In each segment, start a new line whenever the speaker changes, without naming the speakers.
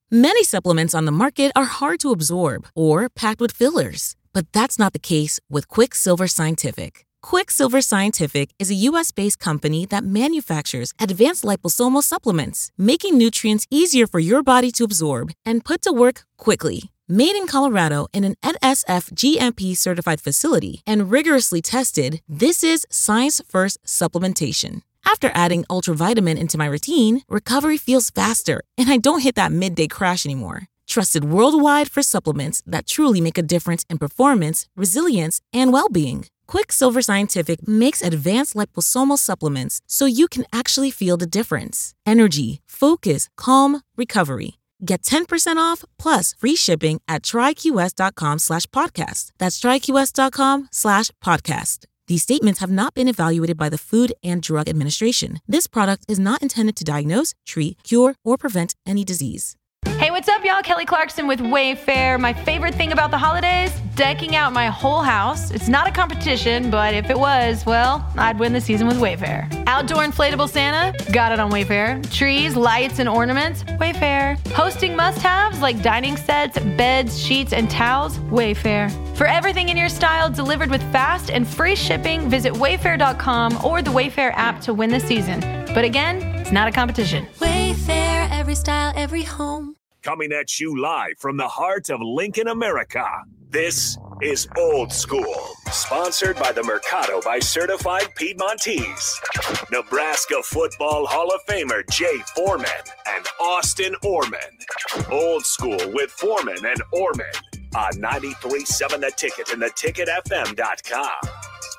Many supplements on the market are hard to absorb or packed with fillers, but that's not the case with Quicksilver Scientific. Quicksilver Scientific is a U.S.-based company that manufactures advanced liposomal supplements, making nutrients easier for your body to absorb and put to work quickly. Made in Colorado in an NSF GMP-certified facility and rigorously tested, this is science-first supplementation. After adding Ultravitamin into my routine, recovery feels faster, and I don't hit that midday crash anymore. Trusted worldwide for supplements that truly make a difference in performance, resilience, and well-being. Quicksilver Scientific makes advanced liposomal supplements so you can actually feel the difference. Energy, focus, calm, recovery. Get 10% off plus free shipping at tryqs.com/podcast. That's tryqs.com/podcast. These statements have not been evaluated by the Food and Drug Administration. This product is not intended to diagnose, treat, cure, or prevent any disease.
Hey, what's up, y'all? Kelly Clarkson with Wayfair. My favorite thing about the holidays? Decking out my whole house. It's not a competition, but if it was, well, I'd win the season with Wayfair. Outdoor inflatable Santa? Got it on Wayfair. Trees, lights, and ornaments? Wayfair. Hosting must-haves like dining sets, beds, sheets, and towels? Wayfair. For everything in your style delivered with fast and free shipping, visit wayfair.com or the Wayfair app to win the season. But again, it's not a competition.
Wayfair, every style, every home.
Coming at you live from the heart of Lincoln, America. This is Old School, sponsored by the Mercado by Certified Piedmontese. Nebraska Football Hall of Famer Jay Foreman and Austin Orman. Old School with Foreman and Orman on 93.7 The Ticket and theticketfm.com.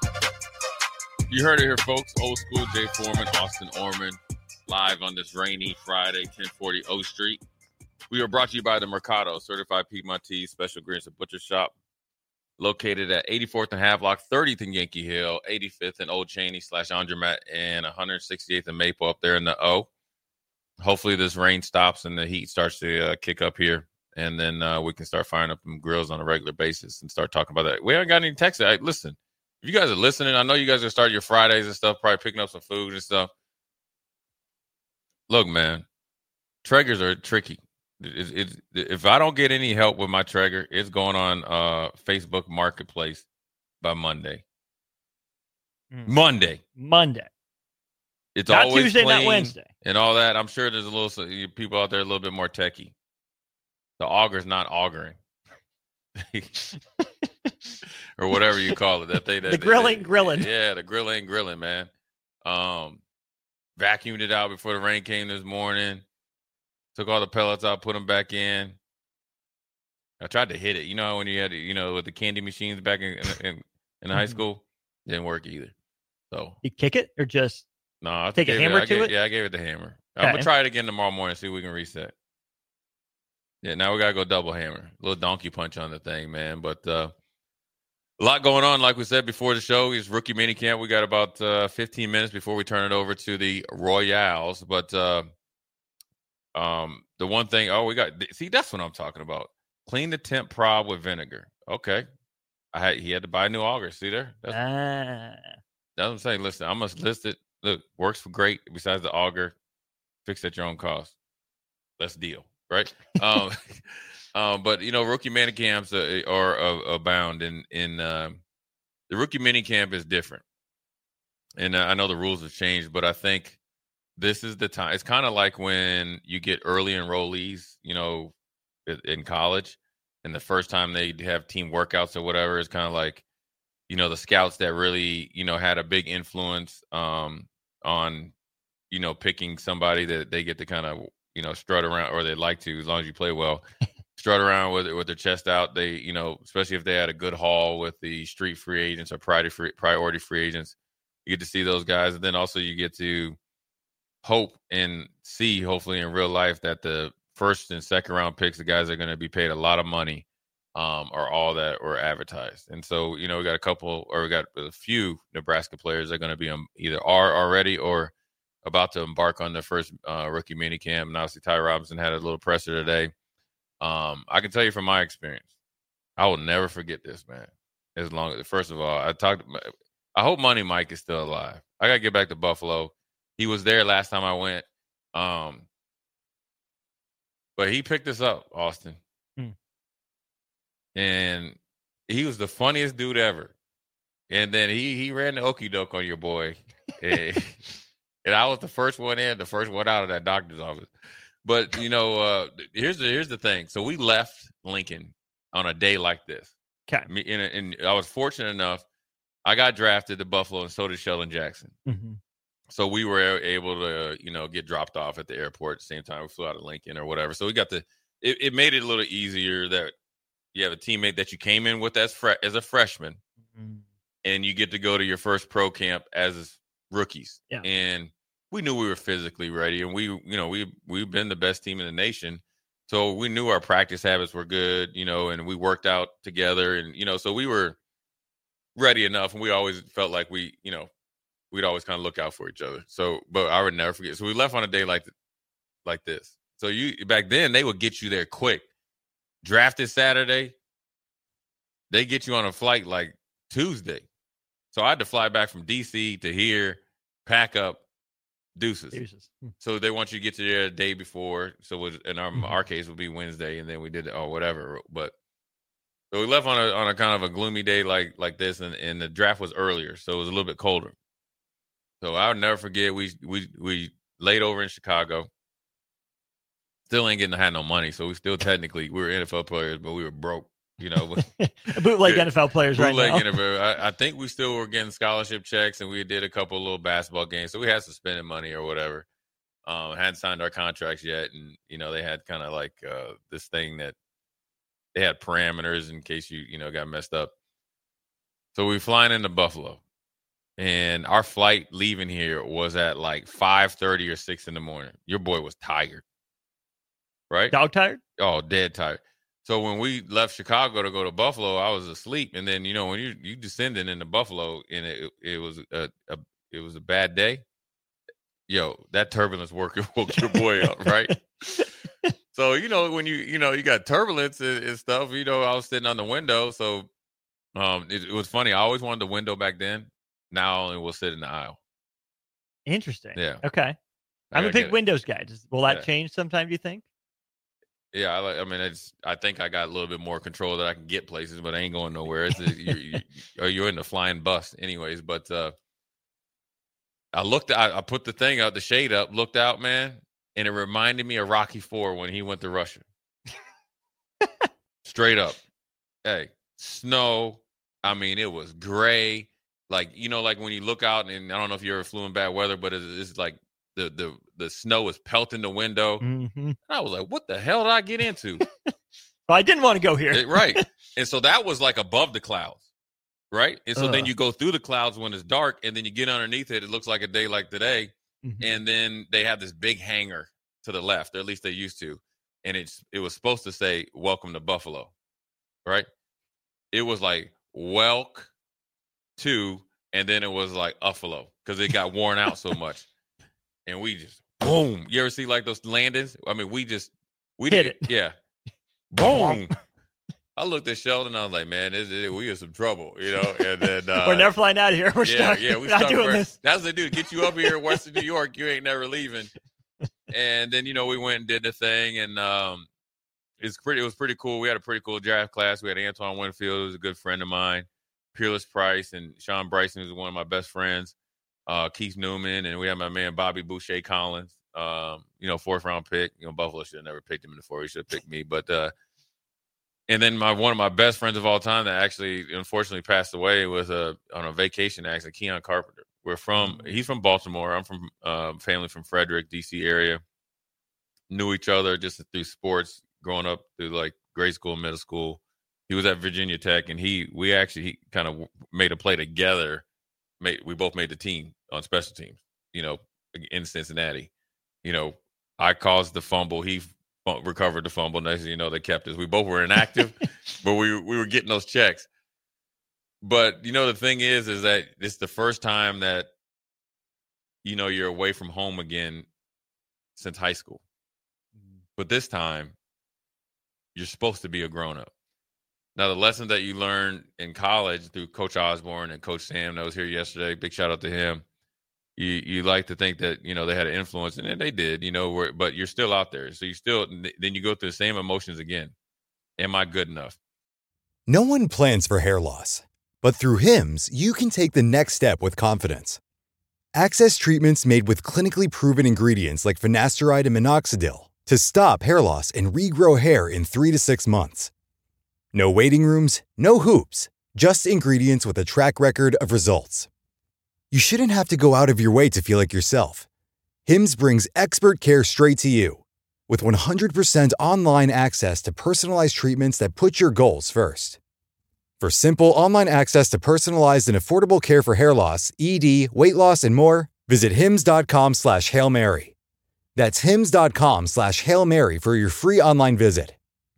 You heard it here, folks. Old School, Jay Foreman, Austin Orman, live on this rainy Friday, 1040 O Street. We are brought to you by the Mercado, Certified Piedmontese Special Greens and Butcher Shop, located at 84th and Havelock, 30th and Yankee Hill, 85th and Old Cheney / Andromat, and 168th and Maple up there in the O. Hopefully this rain stops and the heat starts to kick up here, and then we can start firing up some grills on a regular basis and start talking about that. We haven't got any texts. Listen, if you guys are listening, I know you guys are starting your Fridays and stuff, probably picking up some food and stuff. Look, man, Traegers are tricky. If I don't get any help with my Traeger, it's going on Facebook Marketplace by Monday. Monday. It's
not
always
Tuesday,
clean
not Wednesday.
and all that. I'm sure there's a little people out there a little bit more techie. The auger's not augering. Or whatever you call it.
The grill ain't grilling.
Yeah, the grill ain't grilling, man. Vacuumed it out before the rain came this morning. Took all the pellets out, put them back in. I tried to hit it. You know, when you had, with the candy machines back in high school, didn't work either. So
you kick it or just take a hammer to it?
Yeah, I gave it the hammer.
Okay.
I'm gonna try it again tomorrow morning, see if we can reset. Yeah, now we gotta go double hammer, a little donkey punch on the thing, man. But a lot going on, like we said before the show. Is rookie minicamp. We got about 15 minutes before we turn it over to the Royals, but. The one thing, that's what I'm talking about. Clean the temp prob with vinegar. Okay. He had to buy a new auger. See there? That's what I'm saying. Listen, I must list it. Look, works for great. Besides the auger, fix at your own cost. Let's deal. Right? But, rookie minicamps are abound in the rookie minicamp is different. And I know the rules have changed, but I think this is the time. It's kind of like when you get early enrollees, in college, and the first time they have team workouts or whatever, it's kind of like, the scouts that really, had a big influence on, picking somebody that they get to kind of, strut around, or they like to, as long as you play well, strut around with their chest out. They, especially if they had a good haul with the street free agents or priority free agents, you get to see those guys. And then also you get to hope and see, hopefully in real life, that the first and second round picks, the guys that are going to be paid a lot of money, are all that were advertised. And so, we got a few Nebraska players that are going to be either are already or about to embark on their first rookie minicamp. And obviously Ty Robinson had a little presser today. I can tell you from my experience, I will never forget this, man. First of all, I hope Money Mike is still alive. I got to get back to Buffalo. He was there last time I went. But he picked us up, Austin. And he was the funniest dude ever. And then he ran the okie doke on your boy. and I was the first one in, the first one out of that doctor's office. But, here's the thing. So we left Lincoln on a day like this.
Okay.
And I was fortunate enough. I got drafted to Buffalo, and so did Sheldon Jackson.
Mm-hmm.
So we were able to, get dropped off at the airport at the same time. We flew out of Lincoln or whatever. So we got it made it a little easier that you have a teammate that you came in with as a freshman, and you get to go to your first pro camp as rookies.
Yeah.
And we knew we were physically ready, and we've been the best team in the nation. So we knew our practice habits were good, and we worked out together, and so we were ready enough, and we always felt like we'd always kind of look out for each other. So, but I would never forget. So we left on a day like this. So back then they would get you there quick. Drafted Saturday, they get you on a flight like Tuesday. So I had to fly back from DC to here, pack up, deuces. So they want you to get to there a day before. So in our case would be Wednesday, and then we did it or whatever. But so we left on a kind of a gloomy day like this, and the draft was earlier, so it was a little bit colder. So I'll never forget we laid over in Chicago. Still ain't had no money, so we still we were NFL players, but we were broke,
Bootleg NFL players right now.
NFL. I think we still were getting scholarship checks, and we did a couple of little basketball games, so we had some spending money or whatever. Hadn't signed our contracts yet, and they had kind of like this thing that they had parameters in case you got messed up. So we flying into Buffalo. And our flight leaving here was at like 5:30 or 6 in the morning. Your boy was tired, right?
Dog tired?
Oh, dead tired. So when we left Chicago to go to Buffalo, I was asleep. And then when you descending into Buffalo, and it was a bad day. Yo, that turbulence woke your boy up, right? So when you got turbulence and stuff. I was sitting on the window, so it was funny. I always wanted the window back then. Now I only will sit in the aisle.
Interesting.
Yeah.
Okay. I'm a big Windows guy. Will that change sometime, do you think?
Yeah. I think I got a little bit more control that I can get places, but I ain't going nowhere. You're in the flying bus anyways. But I put the thing out, the shade up, looked out, man, and it reminded me of Rocky IV when he went to Russia. Straight up. Hey, snow. It was gray. Like, like when you look out, and I don't know if you ever flew in bad weather, but it's like the snow is pelting the window.
Mm-hmm.
And I was like, what the hell did I get into?
Well, I didn't want to go here.
Right. And so that was like above the clouds. Right. And so then you go through the clouds when it's dark, and then you get underneath it. It looks like a day like today. Mm-hmm. And then they have this big hangar to the left, or at least they used to. And it was supposed to say, welcome to Buffalo. Right. It was like, welk to, and then it was like Uffalo, because it got worn out so much. And we just boom. You ever see like those landings? We
hit it.
Yeah. Boom. I looked at Sheldon, and I was like, man, we in some trouble, and then
we're never flying out of here. We're stuck.
Yeah, we're not doing this. That's the dude. Get you up here in Western New York, you ain't never leaving. And then we went and did the thing, and it was pretty cool. We had a pretty cool draft class. We had Antoine Winfield, who was a good friend of mine. Peerless Price and Sean Bryson, who's one of my best friends, Keith Newman, and we had my man Bobby Boucher Collins, 4th round pick. Buffalo should have never picked him in the 4th. He should have picked me. But and then one of my best friends of all time that actually unfortunately passed away was on a vacation accident, Keon Carpenter. He's from Baltimore. I'm from family from Frederick, DC area. Knew each other just through sports growing up through like grade school, middle school. He was at Virginia Tech, and he kind of made a play together. We both made the team on special teams, in Cincinnati. I caused the fumble. He recovered the fumble. Next thing you know, they kept us. We both were inactive, but we were getting those checks. But, the thing is that it's the first time that, you're away from home again since high school. But this time, you're supposed to be a grown-up. Now, the lesson that you learned in college through Coach Osborne and Coach Sam that was here yesterday, big shout out to him. you like to think that, they had an influence, and they did, but you're still out there. So then you go through the same emotions again. Am I good enough?
No one plans for hair loss, but through Hims, you can take the next step with confidence. Access treatments made with clinically proven ingredients like finasteride and minoxidil to stop hair loss and regrow hair in 3 to 6 months. No waiting rooms, no hoops, just ingredients with a track record of results. You shouldn't have to go out of your way to feel like yourself. Hims brings expert care straight to you. With 100% online access to personalized treatments that put your goals first. For simple online access to personalized and affordable care for hair loss, ED, weight loss, and more, visit hims.com/Hail Mary. That's hims.com/Hail Mary for your free online visit.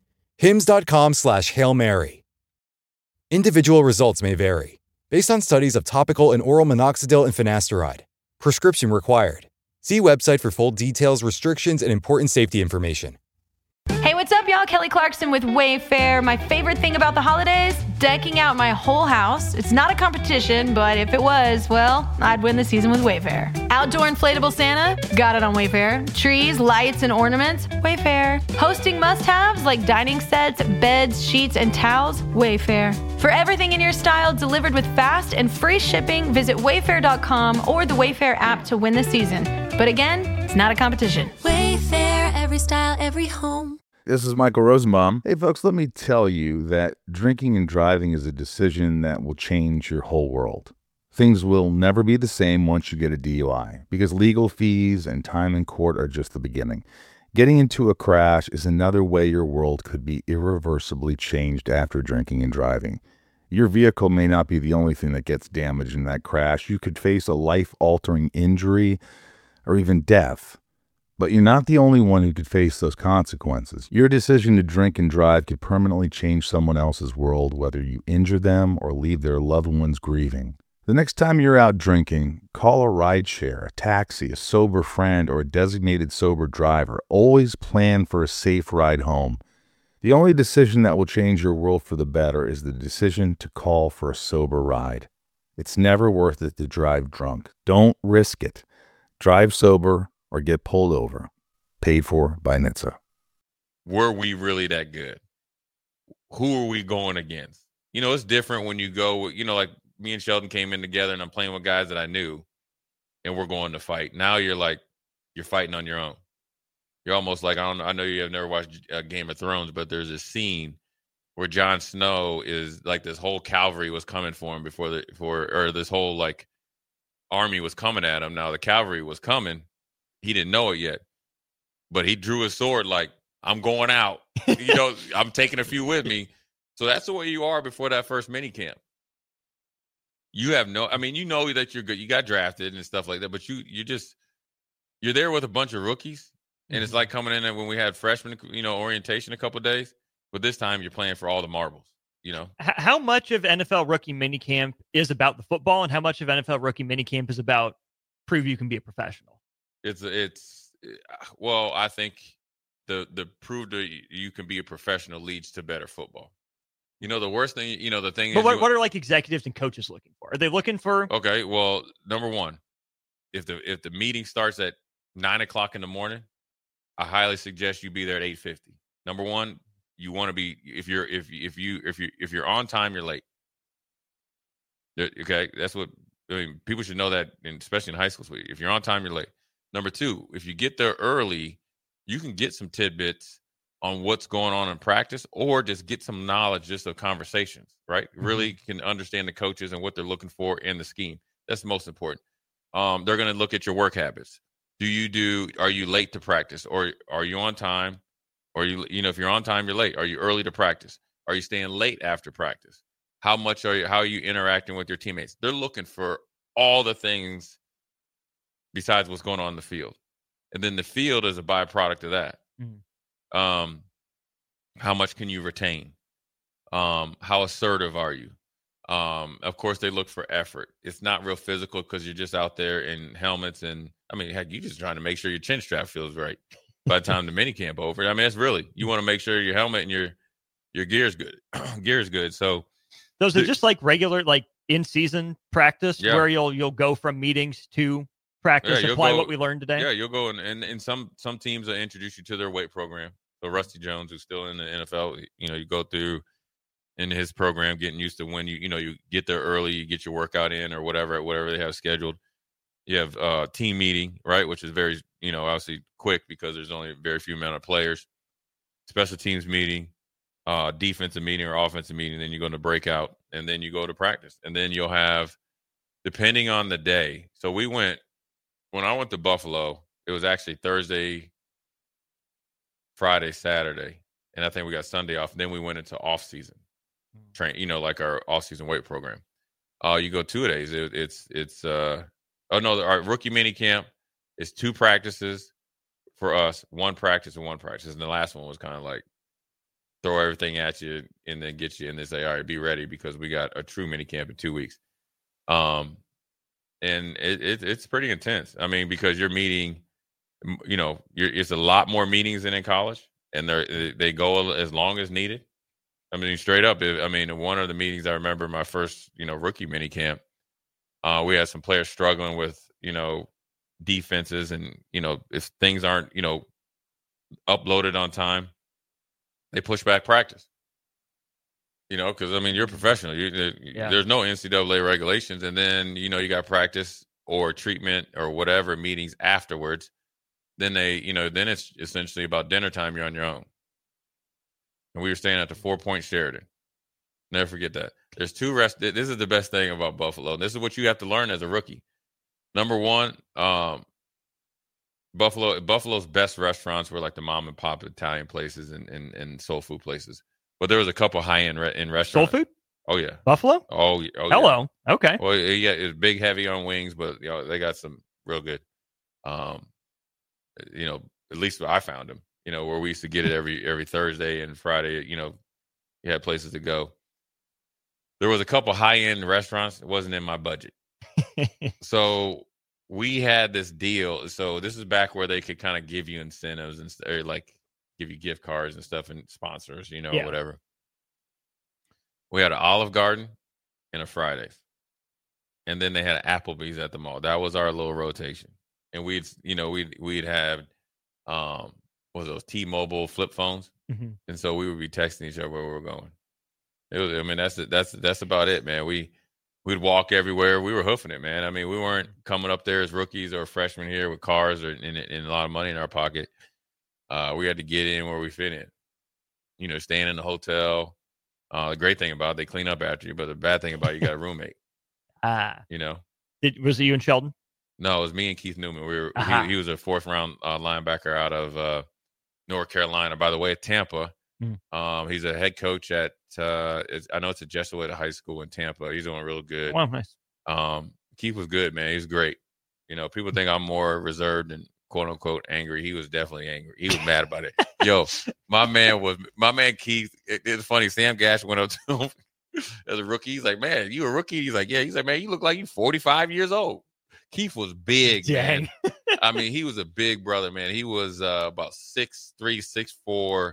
hims.com/Hail Mary. Individual results may vary, based on studies of topical and oral minoxidil and finasteride. Prescription required. See website for full details, restrictions, and important safety information.
Hey, what's up, y'all? Kelly Clarkson with Wayfair. My favorite thing about the holidays? Decking out my whole house. It's not a competition, but if it was, well, I'd win the season with Wayfair. Outdoor inflatable Santa? Got it on Wayfair. Trees, lights, and ornaments? Wayfair. Hosting must-haves like dining sets, beds, sheets, and towels? Wayfair. For everything in your style delivered with fast and free shipping, visit wayfair.com or the Wayfair app to win the season. But again, it's not a competition.
Wayfair, every style, every home.
This is Michael Rosenbaum. Hey, folks, let me tell you that drinking and driving is a decision that will change your whole world. Things will never be the same once you get a DUI because legal fees and time in court are just the beginning. Getting into a crash is another way your world could be irreversibly changed after drinking and driving. Your vehicle may not be the only thing that gets damaged in that crash. You could face a life-altering injury or even death. But you're not the only one who could face those consequences. Your decision to drink and drive could permanently change someone else's world, whether you injure them or leave their loved ones grieving. The next time you're out drinking, call a rideshare, a taxi, a sober friend, or a designated sober driver. Always plan for a safe ride home. The only decision that will change your world for the better is the decision to call for a sober ride. It's never worth it to drive drunk. Don't risk it. Drive sober or get pulled over. Paid for by NHTSA.
Were we really that good? Who are we going against? It's different when you go, like me and Sheldon came in together and I'm playing with guys that I knew and we're going to fight. Now you're fighting on your own. You're almost like, I know you have never watched Game of Thrones, but there's a scene where Jon Snow is like this whole cavalry was coming for him or this whole like army was coming at him. Now the cavalry was coming. He didn't know it yet, but he drew his sword like, I'm going out. I'm taking a few with me. So that's the way you are before that first mini camp. You have that you're good. You got drafted and stuff like that, but you're there with a bunch of rookies, and it's like coming in and when we had freshman, orientation a couple of days, but this time you're playing for all the marbles.
How much of NFL rookie minicamp is about the football, and how much of NFL rookie minicamp is about prove you can be a professional?
Well, I think the prove that you can be a professional leads to better football. The worst thing, the thing
but
is.
What are like executives and coaches looking for? Are they looking for?
Okay, well, number one, if the meeting starts at 9:00 in the morning, I highly suggest you be there at 8:50. Number one, you want to be if you're on time, you're late. Okay, that's what people should know that, especially in high school. If you're on time, you're late. Number two, if you get there early, you can get some tidbits on what's going on in practice or just get some knowledge just of conversations, right? Mm-hmm. Really can understand the coaches and what they're looking for in the scheme. That's the most important. They're going to look at your work habits. Are you late to practice or are you on time? Or if you're on time, you're late. Are you early to practice? Are you staying late after practice? How are you interacting with your teammates? They're looking for all the things besides what's going on in the field. And then the field is a byproduct of that. Mm-hmm. How much can you retain? How assertive are you? Of course, they look for effort. It's not real physical because you're just out there in helmets. And, heck, you're just trying to make sure your chin strap feels right by the time the minicamp over. That's really, you want to make sure your helmet and your gear's good. Gear's good. So
those are just like regular, like in-season practice where you'll go from meetings to practice, apply what we learned today.
Yeah, you'll go and some teams will introduce you to their weight program. So Rusty Jones, who's still in the NFL, you go through in his program, getting used to when you get there early, you get your workout in or whatever they have scheduled. You have team meeting, right, which is very, obviously quick because there's only a very few amount of players. Special teams meeting, defensive meeting or offensive meeting, then you go into breakout, and then you go to practice. And then you'll have, depending on the day. So when I went to Buffalo, it was actually Thursday, Friday, Saturday, and I think we got Sunday off. Then we went into off-season train, like our off-season weight program. You go 2 days. Our rookie mini camp is 2 practices for us, 1 practice and 1 practice. And the last one was kind of like throw everything at you and then get you and then say, all right, be ready because we got a true mini camp in 2 weeks. And it's pretty intense. I mean, because you're meeting, it's a lot more meetings than in college, and they go as long as needed. I mean, straight up. One of the meetings I remember my first, rookie mini camp, we had some players struggling with, defenses and, if things aren't, uploaded on time, they push back practice. Because, you're a professional. There's no NCAA regulations. And then, you got practice or treatment or whatever meetings afterwards. Then then it's essentially about dinner time. You're on your own. And we were staying at the 4 Point Sheraton. Never forget that. There's 2 This is the best thing about Buffalo. This is what you have to learn as a rookie. Number one, Buffalo's best restaurants were like the mom and pop Italian places and soul food places. But there was a couple high-end in restaurants.
Soul food?
Oh, yeah.
Buffalo?
Oh, yeah.
Hello. Okay.
Well, yeah, it's big, heavy on wings, but they got some real good. At least I found them. Where we used to get it every Thursday and Friday. You had places to go. There was a couple high-end restaurants. It wasn't in my budget. So we had this deal. So this is back where they could kind of give you incentives or like give you gift cards and stuff and sponsors, whatever. We had an Olive Garden and a Fridays. And then they had an Applebee's at the mall. That was our little rotation. And we'd have what was those T-Mobile flip phones? Mm-hmm. And so we would be texting each other where we were going. It was, that's about it, man. We'd walk everywhere. We were hoofing it, man. We weren't coming up there as rookies or freshmen here with cars or in a lot of money in our pocket. We had to get in where we fit in. Staying in the hotel. The great thing about it, they clean up after you, but the bad thing about it, you got a roommate.
Was it you and Sheldon?
No, it was me and Keith Newman. He was a 4th round linebacker out of North Carolina. By the way, at Tampa. He's a head coach at I know it's a Jesuit high school in Tampa. He's doing real good.
Wow, nice.
Keith was good, man. He's great. People think I'm more reserved and quote unquote angry. He was definitely angry. He was mad about it. Yo, my man Keith. It's funny. Sam Gash went up to him as a rookie. He's like, man, you a rookie? He's like, yeah. He's like, man, you look like you're 45 years old. Keith was big,
Dang.
man. He was a big brother, man. He was about 6'3", 6'4",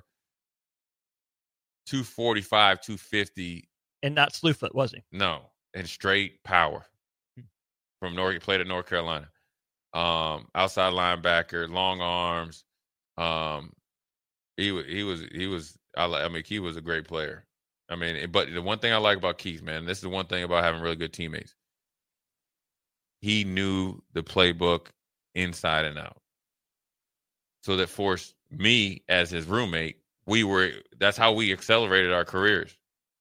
245, 250.
And not Slewfoot, was he?
No, and straight power. He played at North Carolina. Outside linebacker, long arms. He was a great player. But the one thing I like about Keith, man, this is the one thing about having really good teammates. He knew the playbook inside and out. So that forced me as his roommate, that's how we accelerated our careers.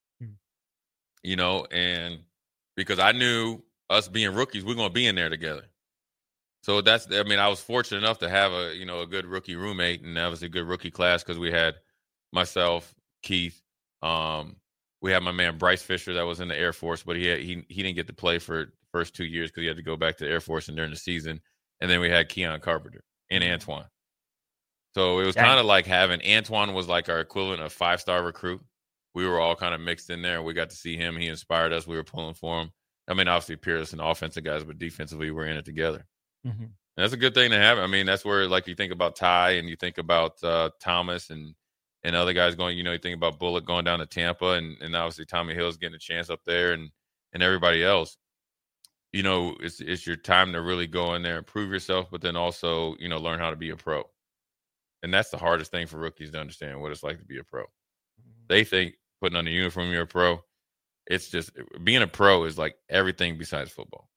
And because I knew us being rookies, we're going to be in there together. So I was fortunate enough to have a good rookie roommate, and that was a good rookie class because we had myself, Keith, we had my man Bryce Fisher that was in the Air Force, but he didn't get to play for the first 2 years because he had to go back to the Air Force and during the season. And then we had Keon Carpenter and Antoine. So it was kind of like having Antoine was like our equivalent of 5-star recruit. We were all kind of mixed in there. We got to see him. He inspired us. We were pulling for him. Obviously Pierce and offensive guys, but defensively we're in it together. Mm-hmm. And that's a good thing to have. That's where like you think about Ty and you think about Thomas and other guys going, you think about Bullock going down to Tampa and obviously Tommy Hill's getting a chance up there and everybody else. it's your time to really go in there and prove yourself, but then also, learn how to be a pro. And that's the hardest thing for rookies to understand, what it's like to be a pro. They think putting on a uniform, you're a pro. It's just being a pro is like everything besides football.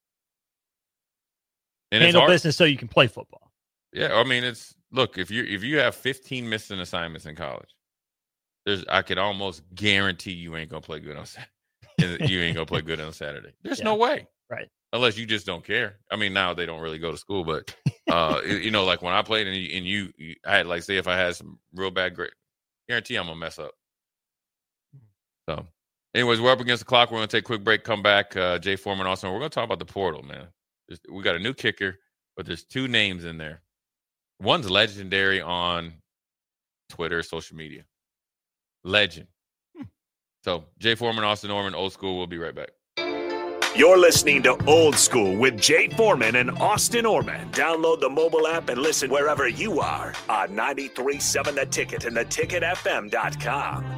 And
handle business so you can play football.
Yeah, I mean, look, if you have 15 missing assignments in college, I could almost guarantee you ain't gonna play good on Saturday. You ain't gonna play good on Saturday. There's no way,
right?
Unless you just don't care. I mean, now they don't really go to school, but like when I played and you I had, like, say if I had some real bad grade, guarantee I'm gonna mess up. So, anyways, we're up against the clock. We're gonna take a quick break. Come back. Jay Foreman also. We're gonna talk about the portal, man. We got a new kicker, but there's two names in there. One's legendary on Twitter, social media. Legend. So, Jay Foreman, Austin Norman, Old School. We'll be right back.
You're listening to Old School with Jay Foreman and Austin Orman. Download the mobile app and listen wherever you are on 93.7 The Ticket and theticketfm.com.